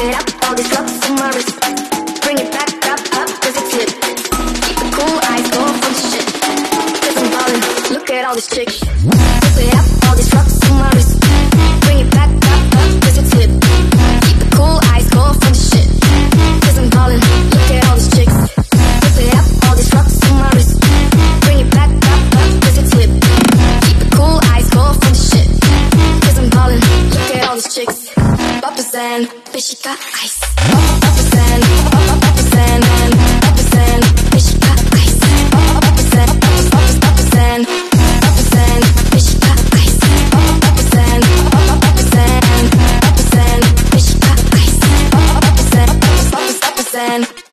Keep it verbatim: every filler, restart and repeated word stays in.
it up, all these rocks on my wrist. Bring it back up, up, cause it's lit. Keep the cool eyes, go for the shit. Cause I'm ballin', look at all these chicks. Whip it up, all these rocks on my wrist. Bring it back up, up, cause it's lit. Keep the cool eyes, go for the shit. Cause I'm ballin', look at all these chicks. Whip it up, all these rocks on my wrist. Bring it back up, up, cause it's lit. Keep the cool eyes, go for the shit. Cause I'm ballin', look at all these chicks. Poppers and fishy got ice.